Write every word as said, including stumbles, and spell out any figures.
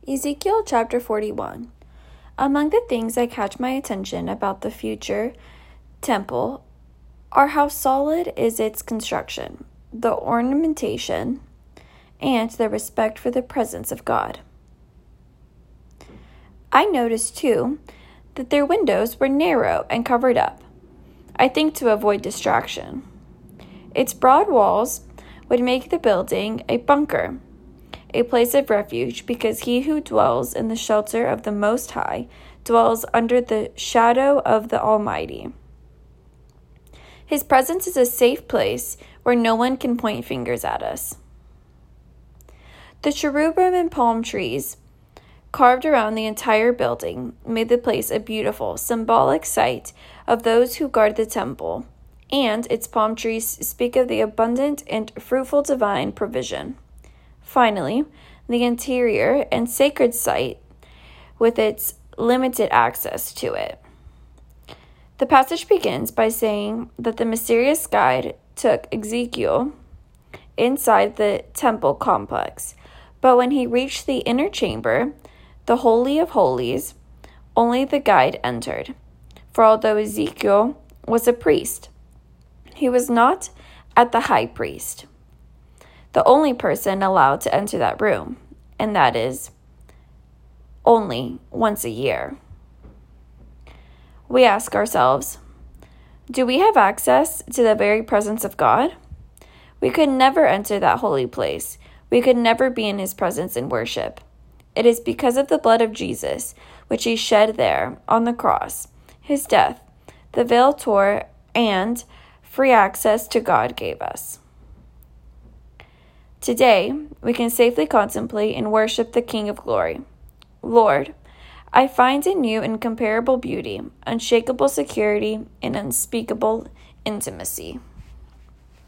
Ezekiel chapter forty-one. Among the things that catch my attention about the future temple are how solid is its construction, the ornamentation, and the respect for the presence of God. I noticed, too, that their windows were narrow and covered up, I think to avoid distraction. Its broad walls would make the building a bunker, a place of refuge, because he who dwells in the shelter of the Most High dwells under the shadow of the Almighty. His presence is a safe place where no one can point fingers at us. The cherubim and palm trees carved around the entire building made the place a beautiful, symbolic sight of those who guard the temple, and its palm trees speak of the abundant and fruitful divine provision. Finally, the interior and sacred site with its limited access to it. The passage begins by saying that the mysterious guide took Ezekiel inside the temple complex, but when he reached the inner chamber, the Holy of Holies, only the guide entered. For although Ezekiel was a priest, he was not at the high priest, the only person allowed to enter that room, and that is only once a year. We ask ourselves, do we have access to the very presence of God? We could never enter that holy place. We could never be in his presence in worship. It is because of the blood of Jesus, which he shed there on the cross, his death, the veil tore, and free access to God gave us. Today, we can safely contemplate and worship the King of Glory. Lord, I find in you incomparable beauty, unshakable security, and unspeakable intimacy.